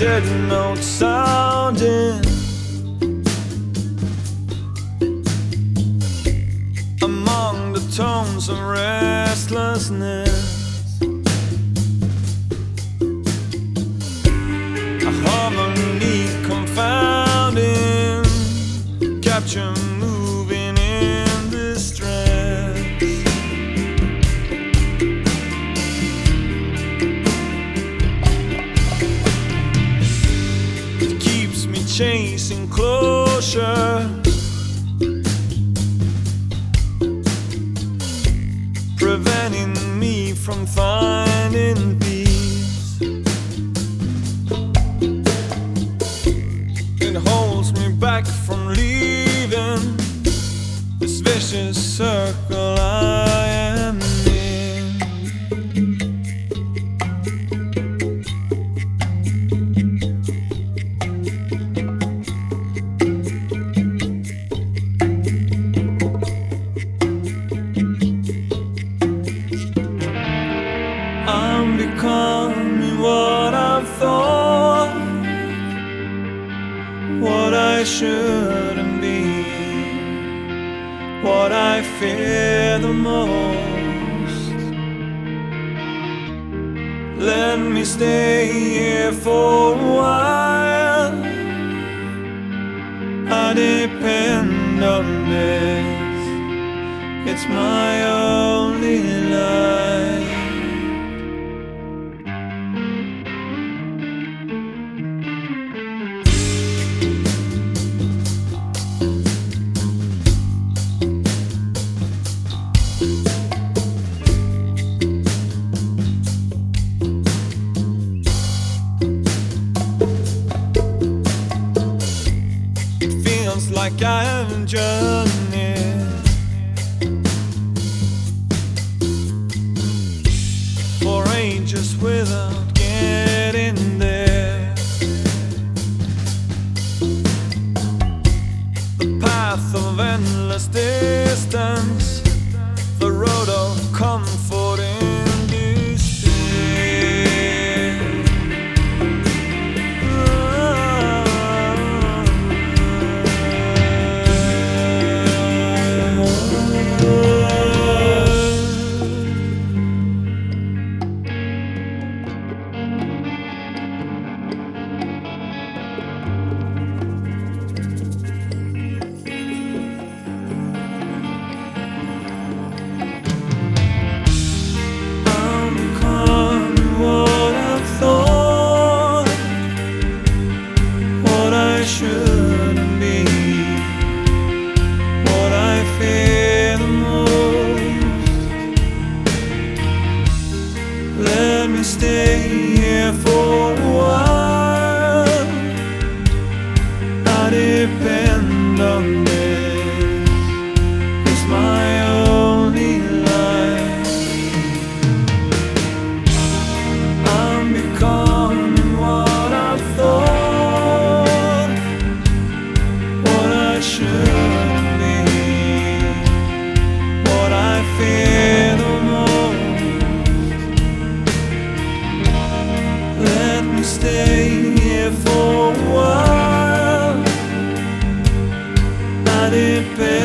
distorted notes sounding among the tones of restlessness. A harmony confounding, capture moving in distress. It keeps me chasing closure, preventing me from finding peace. It holds me back from leaving this vicious circle I am in. I'm becoming what I've thought, what I shouldn't be, what I fear the most. Let me stay here for a while. I depend on this, it's my only life. Like I haven't journeyed for ages without getting there. The path of endless distance, the road of comfort in despair. Shouldn't be, what I fear the most. Let me stay here for a while. I depend on this, it's my only life. I'm becoming what I thought, shouldn't be, what I fear the most. Let me stay here for a while. I depend